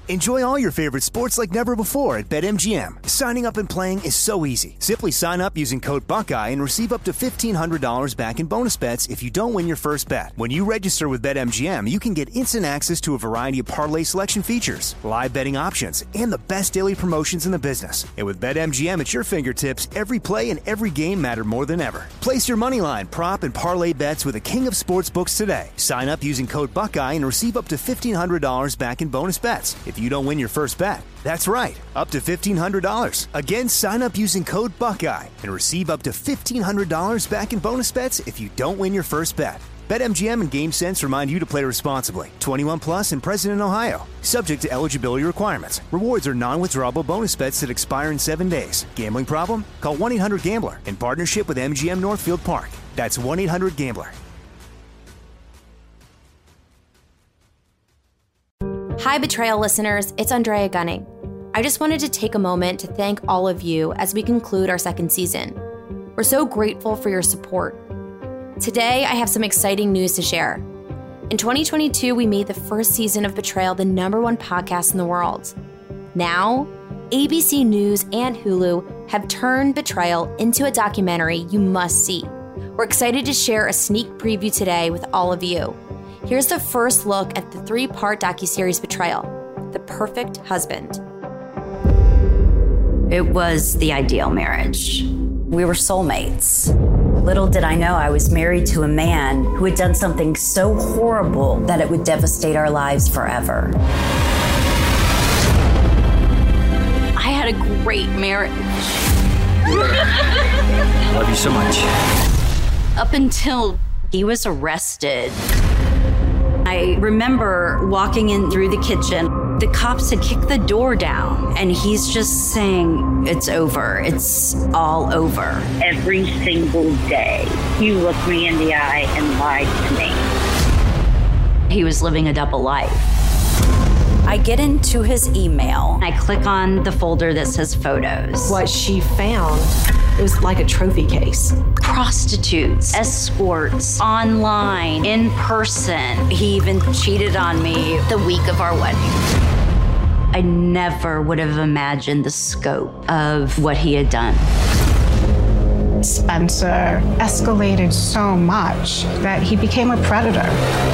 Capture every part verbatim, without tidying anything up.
Enjoy all your favorite sports like never before at BetMGM. Signing up and playing is so easy. Simply sign up using code Buckeye and receive up to fifteen hundred dollars back in bonus bets if you don't win your first bet. When you register with BetMGM, you can get instant access to a variety of parlay selection features, live betting options, and the best daily promotions in the business. And with BetMGM at your fingertips, every play and every game matter more than ever. Place your moneyline, prop, and parlay bets with the king of sportsbooks today. Sign up using code Buckeye and receive up to fifteen hundred dollars back in bonus bets if you don't win your first bet. That's right, up to fifteen hundred dollars. Again, sign up using code Buckeye and receive up to fifteen hundred dollars back in bonus bets if you don't win your first bet. BetMGM and GameSense remind you to play responsibly. twenty-one plus and present in Ohio. Subject to eligibility requirements. Rewards are non-withdrawable bonus bets that expire in seven days. Gambling problem? Call one eight hundred gambler in partnership with M G M Northfield Park. That's one eight hundred gambler. Hi, Betrayal listeners. It's Andrea Gunning. I just wanted to take a moment to thank all of you as we conclude our second season. We're so grateful for your support. Today, I have some exciting news to share. In twenty twenty-two, we made the first season of Betrayal the number one podcast in the world. Now, A B C News and Hulu have turned Betrayal into a documentary you must see. We're excited to share a sneak preview today with all of you. Here's the first look at the three-part docuseries Betrayal, The Perfect Husband. It was the ideal marriage. We were soulmates. Little did I know I was married to a man who had done something so horrible that it would devastate our lives forever. I had a great marriage. Love you so much. Up until he was arrested. I remember walking in through the kitchen. The cops had kicked the door down, and he's just saying, it's over. It's all over. Every single day, you looked me in the eye and lied to me. He was living a double life. I get into his email. I click on the folder that says photos. What she found, it was like a trophy case. Prostitutes, escorts, online, in person. He even cheated on me the week of our wedding. I never would have imagined the scope of what he had done. Spencer escalated so much that he became a predator.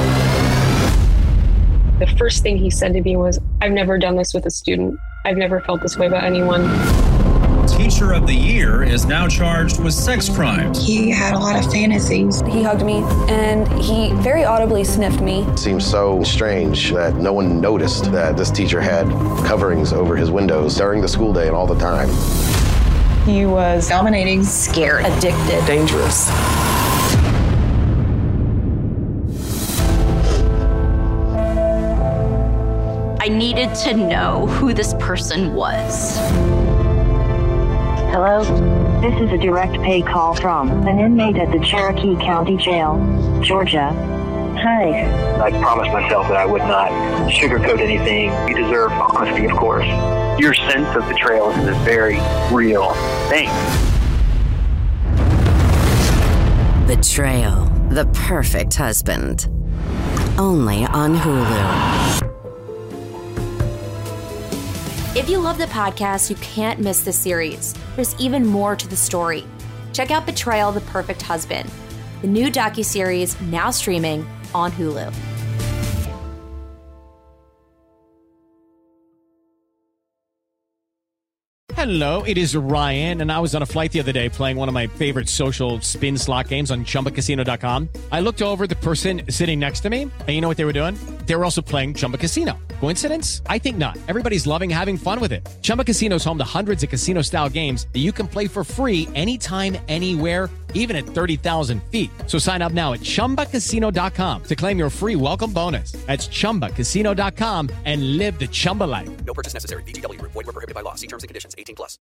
The first thing he said to me was, I've never done this with a student. I've never felt this way about anyone. Teacher of the Year is now charged with sex crimes. He had a lot of fantasies. He hugged me and he very audibly sniffed me. It seems so strange that no one noticed that this teacher had coverings over his windows during the school day and all the time. He was dominating, scared, addicted, dangerous. I needed to know who this person was. Hello? This is a direct pay call from an inmate at the Cherokee County Jail, Georgia. Hi. I promised myself that I would not sugarcoat anything. You deserve honesty, of course. Your sense of betrayal is a very real thing. Betrayal, The Perfect Husband. Only on Hulu. If you love the podcast, you can't miss this series. There's even more to the story. Check out Betrayal, The Perfect Husband, the new docuseries now streaming on Hulu. Hello, it is Ryan, and I was on a flight the other day playing one of my favorite social spin slot games on Chumba Casino dot com. I looked over at the person sitting next to me, and you know what they were doing? They were also playing Chumba Casino. Coincidence? I think not. Everybody's loving having fun with it. Chumba Casino is home to hundreds of casino-style games that you can play for free anytime, anywhere, even at thirty thousand feet. So sign up now at Chumba Casino dot com to claim your free welcome bonus. That's Chumba Casino dot com and live the Chumba life. No purchase necessary. V G W. Void where prohibited by law. See terms and conditions. eighteen plus.